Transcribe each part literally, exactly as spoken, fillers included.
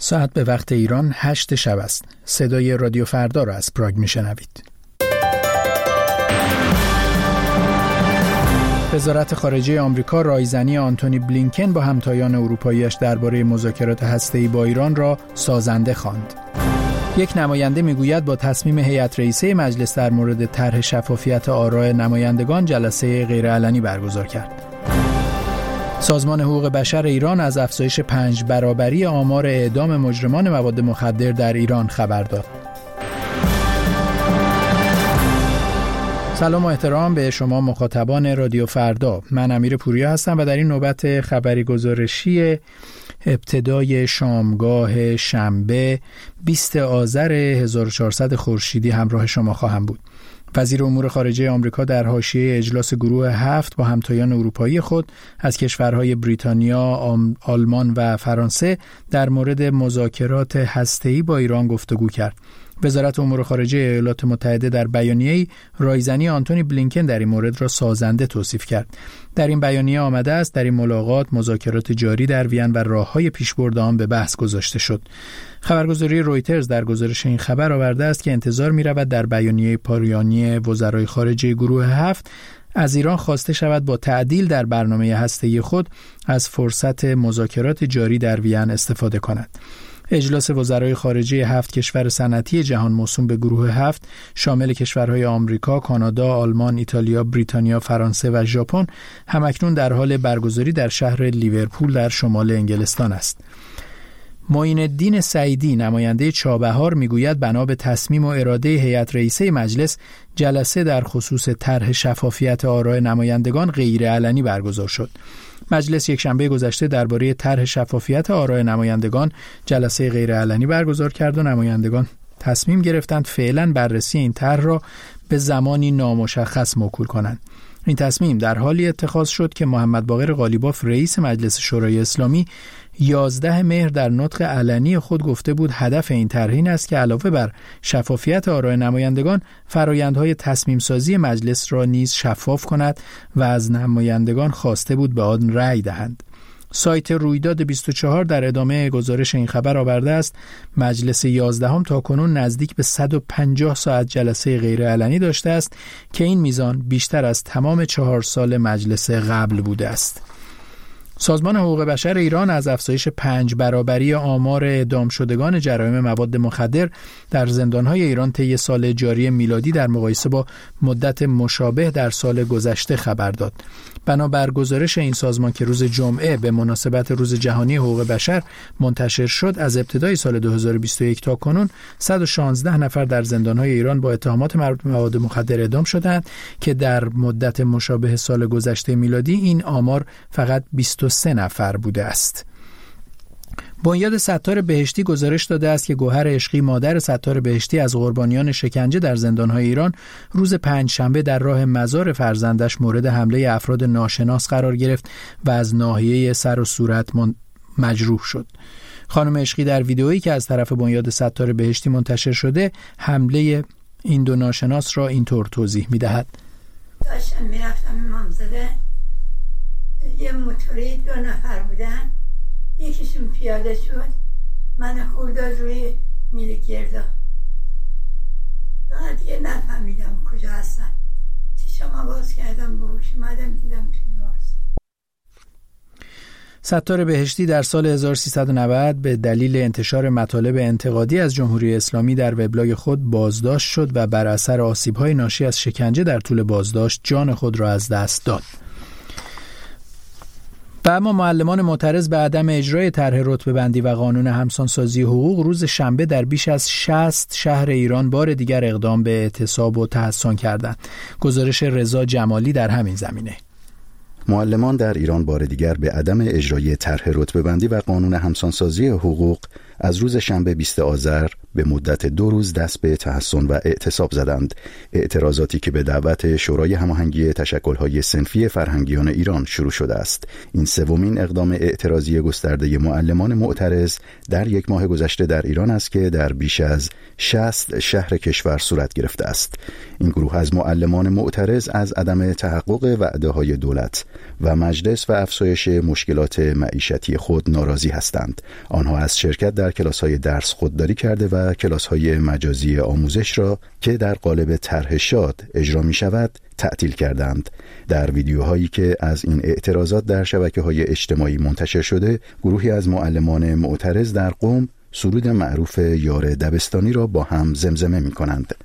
ساعت به وقت ایران هشت شب است. صدای رادیو فردا را از پراگ میشنوید. وزارت خارجه آمریکا رایزنی آنتونی بلینکن با همتایان اروپایی‌اش درباره مذاکرات هسته‌ای با ایران را سازنده خواند. یک نماینده میگوید با تصمیم هیئت رئیسه مجلس در مورد طرح شفافیت آراء نمایندگان جلسه غیرعلنی برگزار کرد. سازمان حقوق بشر ایران از افزایش پنج برابری آمار اعدام مجرمان مواد مخدر در ایران خبر داد. سلام و احترام به شما مخاطبان رادیو فردا. من امیر پوریا هستم و در این نوبت خبری گزارشی ابتدای شامگاه شنبه بیست آذر هزار و چهارصد خورشیدی همراه شما خواهم بود. وزیر امور خارجه آمریکا در حاشیه اجلاس گروه هفت با همتایان اروپایی خود از کشورهای بریتانیا، آلمان و فرانسه در مورد مذاکرات هسته‌ای با ایران گفتگو کرد. وزارت امور خارجه ایالات متحده در بیانیه‌ای رایزنی آنتونی بلینکن در این مورد را سازنده توصیف کرد. در این بیانیه آمده است در این ملاقات مذاکرات جاری در وین و راه‌های پیشبرد آن به بحث گذاشته شد. خبرگزاری رویترز در گزارش این خبر آورده است که انتظار می‌رود در بیانیه پایانی وزرای خارجه گروه هفت از ایران خواسته شود با تعدیل در برنامه هسته‌ای خود از فرصت مذاکرات جاری در وین استفاده کند. اجلاس وزرای خارجه هفت کشور صنعتی جهان موسوم به گروه هفت شامل کشورهای آمریکا، کانادا، آلمان، ایتالیا، بریتانیا، فرانسه و ژاپن همکنون در حال برگزاری در شهر لیورپول در شمال انگلستان است. معین الدین سعیدی نماینده چابهار میگوید بنا به تصمیم و اراده هیئت رئیسه مجلس جلسه در خصوص طرح شفافیت آراء نمایندگان غیر علنی برگزار شد. مجلس یک شنبه گذشته درباره طرح شفافیت آراء نمایندگان جلسه غیر علنی برگزار کرد و نمایندگان تصمیم گرفتند فعلا بررسی این طرح را به زمانی نامشخص موکول کنند. این تصمیم در حالی اتخاذ شد که محمد باقر قالیباف رئیس مجلس شورای اسلامی یازده مهر در نطق علنی خود گفته بود هدف این طرح این است که علاوه بر شفافیت آراء نمایندگان فرآیندهای تصمیم سازی مجلس را نیز شفاف کند و از نمایندگان خواسته بود به آن رأی دهند. سایت رویداد بیست و چهار در ادامه گزارش این خبر آورده است مجلس یازدهم تا کنون نزدیک به صد و پنجاه ساعت جلسه غیر علنی داشته است که این میزان بیشتر از تمام چهار سال مجلس قبل بوده است. سازمان حقوق بشر ایران از افزایش پنج برابری آمار اعدام شدگان جرایم مواد مخدر در زندان‌های ایران طی سال جاری میلادی در مقایسه با مدت مشابه در سال گذشته خبر داد. بنابر گزارش این سازمان که روز جمعه به مناسبت روز جهانی حقوق بشر منتشر شد، از ابتدای سال دو هزار و بیست و یک تا کنون صد و شانزده نفر در زندان‌های ایران با اتهامات مربوط به مواد مخدر اعدام شدند که در مدت مشابه سال گذشته میلادی این آمار فقط بیست و سه نفر بوده است. بنیاد ستار بهشتی گزارش داده است که گوهر عشقی مادر ستار بهشتی از قربانیان شکنجه در زندان‌های ایران روز پنجشنبه در راه مزار فرزندش مورد حمله افراد ناشناس قرار گرفت و از ناحیه سر و صورت من... مجروح شد. خانم عشقی در ویدئویی که از طرف بنیاد ستار بهشتی منتشر شده حمله این دو ناشناس را اینطور توضیح می‌دهد: داشتم می‌رفتم امامزاده، یه موتوری دو نفر بودن، یکیشون پیاده شد، من خورداد روی میل گردا، دیگه نفهمیدم کجا هستن. چشم باز کردم به هوش اومدم دیدم توی وارس. ستار بهشتی در سال هزار و سیصد و نود به دلیل انتشار مطالب انتقادی از جمهوری اسلامی در وبلاگ خود بازداشت شد و بر اثر آسیب‌های ناشی از شکنجه در طول بازداشت جان خود را از دست داد. و اما معلمان معترض به عدم اجرای طرح رتبه بندی و قانون همسانسازی حقوق روز شنبه در بیش از شصت شهر ایران بار دیگر اقدام به اعتصاب و تحصن کردند. گزارش رضا جمالی در همین زمینه. معلمان در ایران بار دیگر به عدم اجرای طرح رتبه بندی و قانون همسانسازی حقوق از روز شنبه بیست آذر به مدت دو روز دست به تحصن و اعتصاب زدند. اعتراضاتی که به دعوت شورای هماهنگی تشکل‌های صنفی فرهنگیان ایران شروع شده است. این سومین اقدام اعتراضی گسترده معلمان معترض در یک ماه گذشته در ایران است که در بیش از شصت شهر کشور صورت گرفته است. این گروه از معلمان معترض از عدم تحقق وعده‌های دولت و مجلس و افزایش مشکلات معیشتی خود ناراضی هستند. آنها از شرکت در کلاس‌های درس خودداری کرده و کلاس‌های مجازی آموزش را که در قالب طرح شاد اجرا می‌شود تعطیل کردند. در ویدیوهایی که از این اعتراضات در شبکه‌های اجتماعی منتشر شده، گروهی از معلمان معترض در قم سرود معروف یار دبستانی را با هم زمزمه می‌کنند.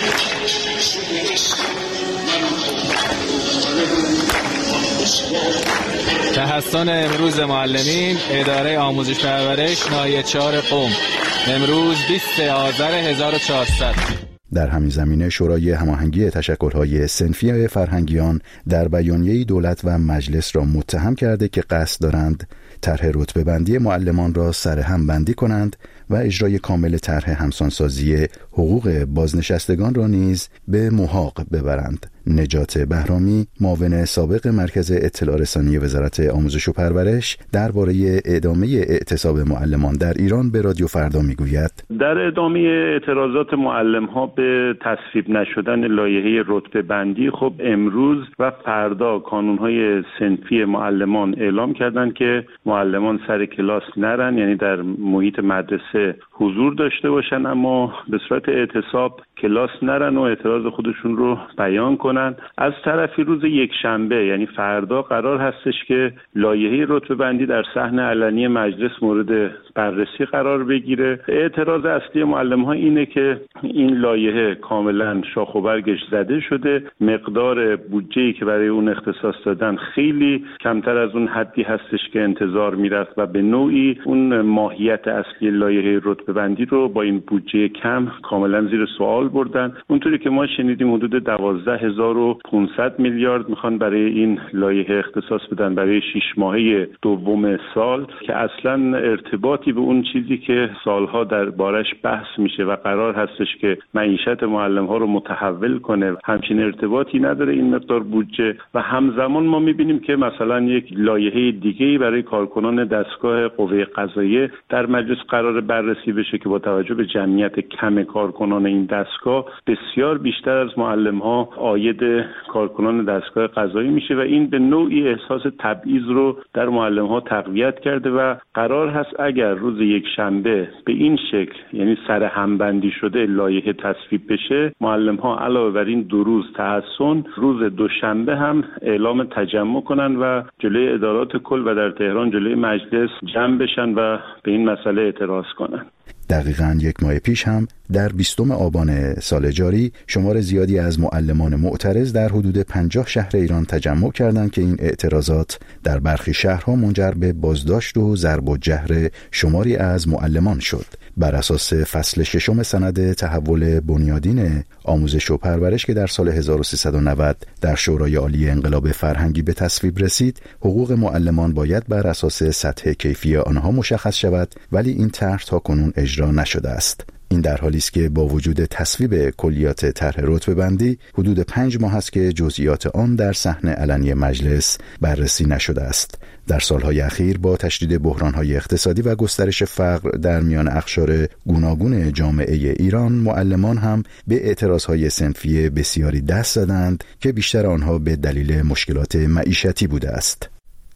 تحصن امروز معلمین اداره آموزش پرورش ناحیه چهار قم، امروز بیست آذر هزار و چهارصد. در همین زمینه شورای هماهنگی تشکل‌های صنفی فرهنگیان در بیانیه‌ای دولت و مجلس را متهم کرده که قصد دارند طرح رتبه بندی معلمان را سرهم بندی کنند و اجرای کامل طرح همسانسازی حقوق بازنشستگان را نیز به محاق ببرند. نجات بهرامی، معاون سابق مرکز اطلاع رسانی وزارت آموزش و پرورش، درباره ادامه اعتصاب معلمان در ایران به رادیو فردا میگوید: در ادامه اعتراضات معلم‌ها به تصویب نشدن لایحه رتبه بندی، خب امروز و فردا کانون‌های صنفی معلمان اعلام کردند که معلمان سر کلاس نرن، یعنی در محیط مدرسه حضور داشته باشن اما به صورت اعتصاب کلاس نرن و اعتراض خودشون رو بیان کنن. از طرفی روز یک شنبه یعنی فردا قرار هستش که لایحه رتبه بندی در صحن علنی مجلس مورد بررسی قرار بگیره. اعتراض اصلی معلم‌ها اینه که این لایحه کاملا شاخ و برگش زده شده، مقدار بودجه‌ای که برای اون اختصاص دادن خیلی کمتر از اون حدی هستش که انتظار میرفت و به نوعی اون ماهیت اصلی لایحه رتبه بندی رو با این بودجه کم کاملا زیر سوال بردن. اونطوری که ما شنیدیم حدود دوازده هزار و پانصد میلیارد میخوان برای این لایحه اختصاص بدن برای شش ماهه دوم سال که اصلا ارتباطی به اون چیزی که سالها در بارش بحث میشه و قرار هستش که معیشت معلم ها رو متحول کنه همچین ارتباطی نداره این مقدار بودجه. و همزمان ما میبینیم که مثلا یک لایحه دیگه‌ای برای کارکنان دستگاه قوه قضاییه در مجلس قرار بررسی بشه که با توجه به جمعیت کم کارکنان این دستگاه بسیار بیشتر از معلم‌ها عاید کارکنان دستگاه قضایی میشه و این به نوعی احساس تبعیض رو در معلم‌ها تقویت کرده و قرار هست اگر روز یک شنبه به این شکل یعنی سر همبندی شده لایحه تصویب بشه، معلم‌ها علاوه بر این دو روز تحصن روز دوشنبه هم اعلام تجمع کنن و جلوی ادارات کل و در تهران جلوی مجلس جمع بشن و به این مسئله اعتراض کنن. دقیقاً یک ماه پیش هم در بیستم آبان سال جاری شمار زیادی از معلمان معترض در حدود پنجاه شهر ایران تجمع کردند که این اعتراضات در برخی شهرها منجر به بازداشت و ضرب و جهر شماری از معلمان شد. بر اساس فصل ششم سند تحول بنیادین آموزش و پرورش که در سال هزار و سیصد و نود در شورای عالی انقلاب فرهنگی به تصویب رسید، حقوق معلمان باید بر اساس سطح کیفی آنها مشخص شود، ولی این طرح تاکنون اجرا نشده است. این در حالی است که با وجود تصویب کلیات طرح رتبه بندی حدود پنج ماه است که جزئیات آن در صحن علنی مجلس بررسی نشده است. در سالهای اخیر با تشدید بحران‌های اقتصادی و گسترش فقر در میان اقشار گوناگون جامعه ایران، معلمان هم به اعتراضهای صنفی بسیاری دست زدند که بیشتر آنها به دلیل مشکلات معیشتی بوده است.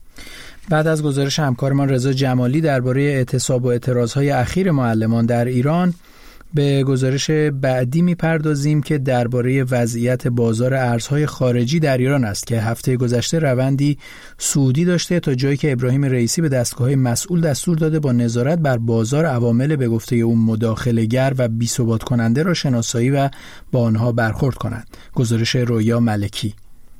بعد از گزارش همکارمان رضا جمالی درباره اعتصاب و اعتراضهای اخیر معلمان در ایران، به گزارش بعدی میپردازیم که درباره وضعیت بازار ارزهای خارجی در ایران است که هفته گذشته روندی صعودی داشته تا جایی که ابراهیم رئیسی به دستگاه‌های مسئول دستور داده با نظارت بر بازار عوامل به گفته او مداخله‌گر و بی‌ثبات کننده را شناسایی و با آنها برخورد کنند. گزارش رویا ملکی.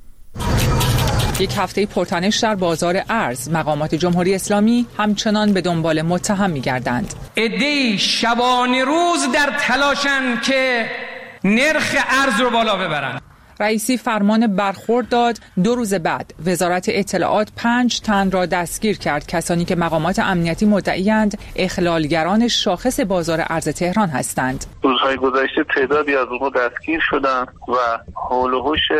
یک هفته پرتنش در بازار ارز، مقامات جمهوری اسلامی همچنان به دنبال متهم می‌گردند. عده‌ای شبانه روز در تلاشن که نرخ ارز رو بالا ببرن. رئیسی فرمان برخورد داد. دو روز بعد وزارت اطلاعات پنج تن را دستگیر کرد، کسانی که مقامات امنیتی مدعی‌اند اخلالگران شاخص بازار ارز تهران هستند. روزهای گذشته تعدادی از اونها دستگیر شدند و حول و حوش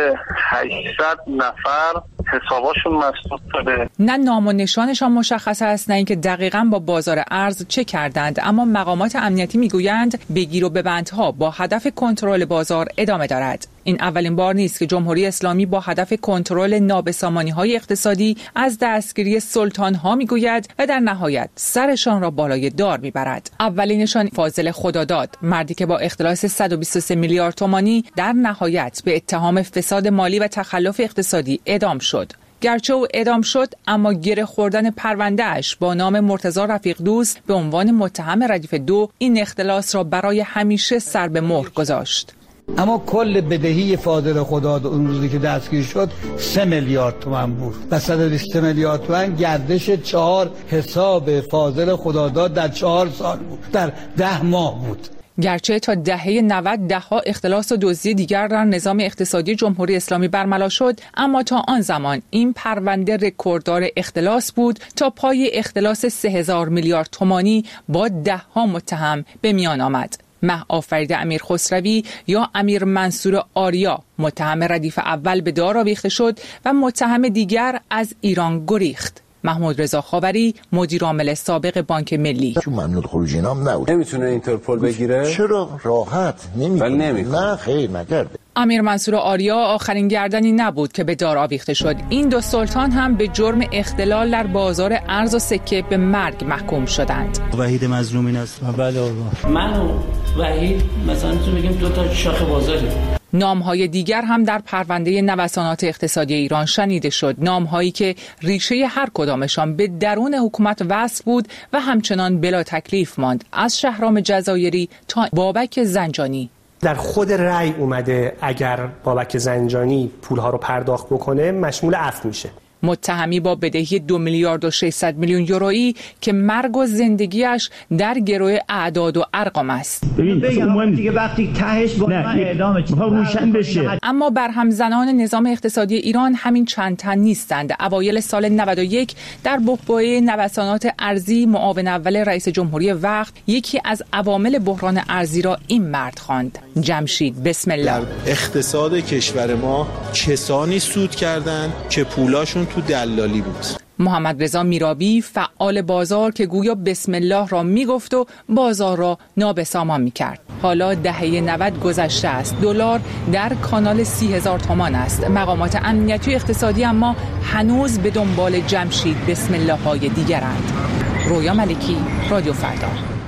هشتصد نفر حساباشون مسدود شده. نه نام و نشانشان مشخص است، نه اینکه دقیقاً با بازار ارز چه کردند، اما مقامات امنیتی میگویند بگیر و ببندها با هدف کنترل بازار ادامه دارد. این اولین بار نیست که جمهوری اسلامی با هدف کنترل نابسامانی‌های اقتصادی از دستگیری سلطان‌ها میگوید و در نهایت سرشان را بالای دار میبرد. اولینشان فاضل خداداد، مردی که با اختلاس صد و بیست و سه میلیارد تومانی در نهایت به اتهام فساد مالی و تخلف اقتصادی اعدام شد. گرچه او اعدام شد، اما گره خوردن پرونده‌اش با نام مرتضی رفیق دوست به عنوان متهم ردیف دو این اختلاس را برای همیشه سر به مهر گذاشت. اما کل بدهی فاضل خداداد اون روزی که دستگیر شد سه میلیارد تومان بود و صد و بیست میلیارد تومان گردش چهار حساب فاضل خداداد در چهار سال بود، در ده ماه بود. گرچه تا دهه نود دهها اختلاس و دزدی دیگر در نظام اقتصادی جمهوری اسلامی برملا شد، اما تا آن زمان این پرونده رکورددار اختلاس بود تا پای اختلاس سه هزار میلیارد تومانی با دهها متهم به میان آمد. مه آفرید امیر خسروی یا امیر منصور آریا متهم ردیف اول به دار آویخته شد و متهم دیگر از ایران گریخت. محمود رضا خاوری، مدیر عامل سابق بانک ملی: چون ممنوع خروجی نام نبود، نمیتونه اینترپل بگیره؟ چرا؟ راحت نمیتونه. نه خیر نکرده. امیر منصور آریا آخرین گردنی نبود که به دار آویخته شد. این دو سلطان هم به جرم اختلال در بازار ارز و سکه به مرگ محکوم شدند. وحید مظلومین است. بله بابا. من و وحید مثلا تو بگیم دو تا شاخه بازاری. نام‌های دیگر هم در پرونده نوسانات اقتصادی ایران شنیده شد، نام‌هایی که ریشه هر کدامشان به درون حکومت وصل بود و همچنان بلا تکلیف ماند، از شهرام جزایری تا بابک زنجانی. در خود رأی اومده اگر بابک زنجانی پولها رو پرداخت بکنه مشمول عفو میشه. متهمی با بدهی دو میلیارد و ششصد میلیون یورویی که مرگ و زندگیش در گروه اعداد و ارقام است. ببین دیگه وقتی تهش با اعدامش روشن بشه. اما برهم زنان نظام اقتصادی ایران همین چند تن نیستند. اوایل سال نود و یک در بحبوحه نوسانات ارزی معاون اول رئیس جمهوری وقت یکی از عوامل بحران ارزی را این مرد خواند: جمشید بسم الله. اقتصاد کشور ما کسانی سود کردند که پولاشون تو دلالی بود. محمد رضا میرابی، فعال بازار که گویا بسم الله را میگفت و بازار را نابسامان میکرد. حالا دهه نود گذشته است. دلار در کانال سی هزار تومان است. مقامات امنیتی و اقتصادی اما هنوز به دنبال جمشید بسم الله های دیگرند. رویا ملکی، رادیو فردا.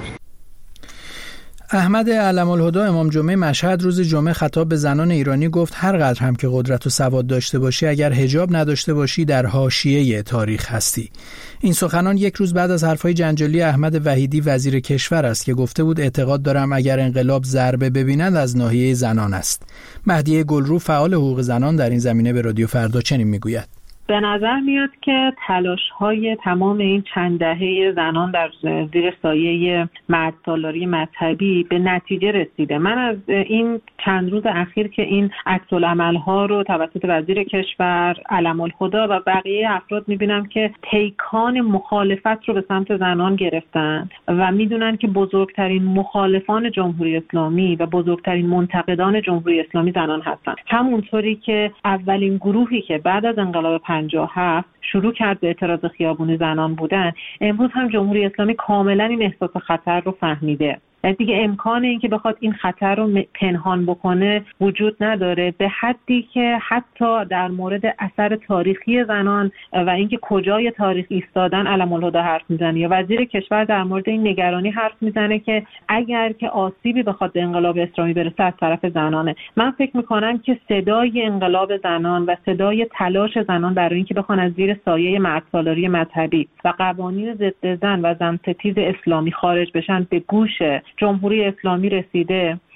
احمد علم الهدی امام جمعه مشهد روز جمعه خطاب به زنان ایرانی گفت هر قدر هم که قدرت و سواد داشته باشی، اگر حجاب نداشته باشی در حاشیه تاریخ هستی. این سخنان یک روز بعد از حرفهای جنجالی احمد وحیدی وزیر کشور است که گفته بود اعتقاد دارم اگر انقلاب ضربه ببیند از ناحیه زنان است. مهدیه گلرو فعال حقوق زنان در این زمینه به رادیو فردا چنین میگوید: به نظر میاد که تلاش‌های تمام این چند دهه زنان در زیر سایه مردسالاری مذهبی به نتیجه رسیده. من از این چند روز اخیر که این عکس‌العمل‌ها رو توسط وزیر کشور، علم الهدی و بقیه افراد می‌بینم که پیکان مخالفت رو به سمت زنان گرفتن و می‌دونن که بزرگترین مخالفان جمهوری اسلامی و بزرگترین منتقدان جمهوری اسلامی زنان هستن. همونطوری که اولین گروهی که بعد از انقلاب پنجاه و هفت شروع کرد به اعتراض خیابونی زنان بودن، امروز هم جمهوری اسلامی کاملا این احساس خطر رو فهمیده. دیگه امکان این که بخواد این خطر رو پنهان بکنه وجود نداره، به حدی که حتی در مورد اثر تاریخی زنان و اینکه کجای تاریخ ایستادن علم الهدی حرف میزنه یا وزیر کشور در مورد این نگرانی حرف میزنه که اگر که آسیبی بخواد به انقلاب اسلامی برسه از طرف زنانه. من فکر میکنم که صدای انقلاب زنان و صدای تلاش زنان برای اینکه بخوان از زیر سایه مردسالاری مذهبی و قوانین ضد زن و زن ستیز اسلامی خارج بشن به گوش جمهوری اسلامی رسیده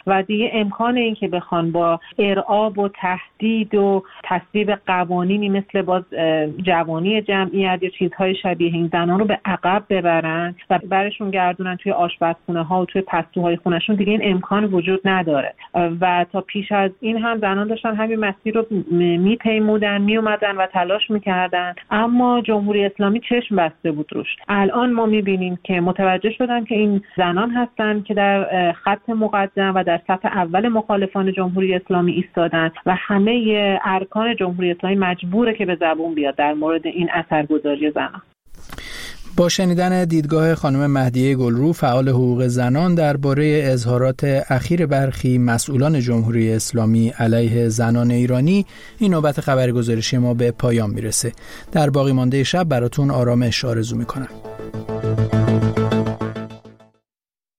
و دیگه امکان این که بخوان با ارعاب و تهدید و تصویب قوانینی مثل باز جوانی جمعیت یا چیزهای شبیه این زنان رو به عقب ببرن و برشون گردونن توی آشپزخونه ها و توی پستوهای خونهشون، دیگه این امکان وجود نداره. و تا پیش از این هم زنان داشتن همین مسیر رو میپیمودن، میومدن و تلاش میکردن، اما جمهوری اسلامی چشم بسته بود روش. الان ما میبینیم که متوجه شدن که این زنان هستن که در خط مقدم و در صف اول مخالفان جمهوری اسلامی ایستادن و همه ارکان جمهوری اسلامی مجبوره که به زبون بیاد در مورد این اثرگذاری زنان. با شنیدن دیدگاه خانم مهدیه گلرو، فعال حقوق زنان، درباره اظهارات اخیر برخی مسئولان جمهوری اسلامی علیه زنان ایرانی، این نوبت خبرگزارشی ما به پایان میرسه. در باقی مانده شب براتون آرامش آرزو میکنم.